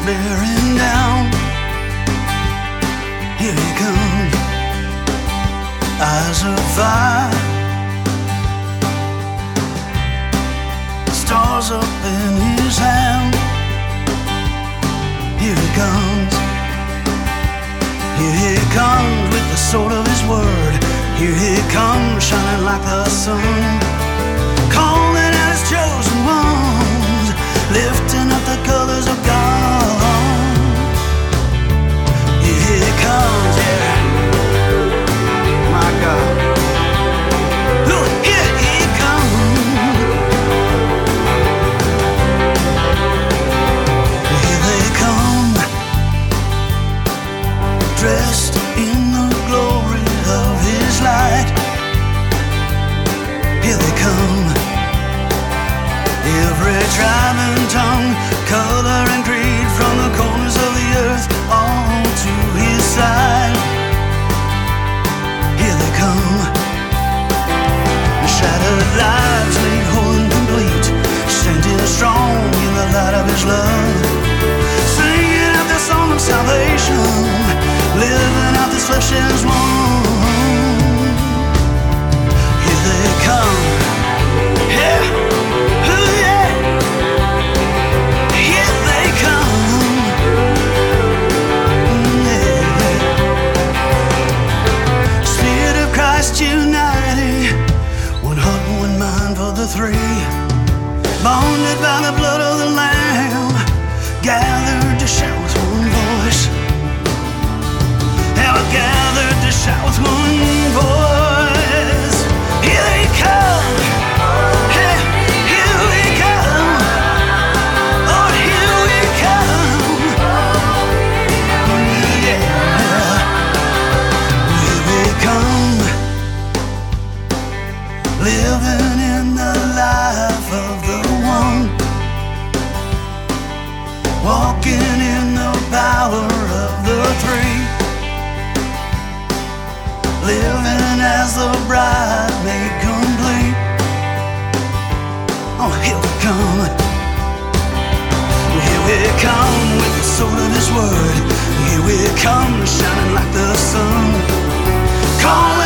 bearing down. Here he comes, eyes of fire, stars up in his hand. Here he comes, here he comes with the sword of his word. Here he comes, shining like the sun, calling out his chosen ones, lifting up the colors of God. Here he comes, yeah, my God. Look, here he comes. Here they come, dressed in the glory of his light. Here they come, every tribe and tongue, color and creed, from the corners of the earth all to his side. Here they come, shattered lives made whole and complete, standing strong in the light of his love, singing out the song of salvation, living out this flesh as one. Here they come, yeah, ooh, yeah. Here they come, yeah. Spirit of Christ united, one heart, one mind for the three, bonded by the blood of the Lamb, gathered to shout with one voice. Now we're gathered to shout with one voice. Here they come, hey, here we come, oh, here we come, yeah. Here we come, living in the life of the one, walking in the power of the three, living as the bride made complete. Oh, here we come, here we come with the sword of his word. Here we come, shining like the sun, calling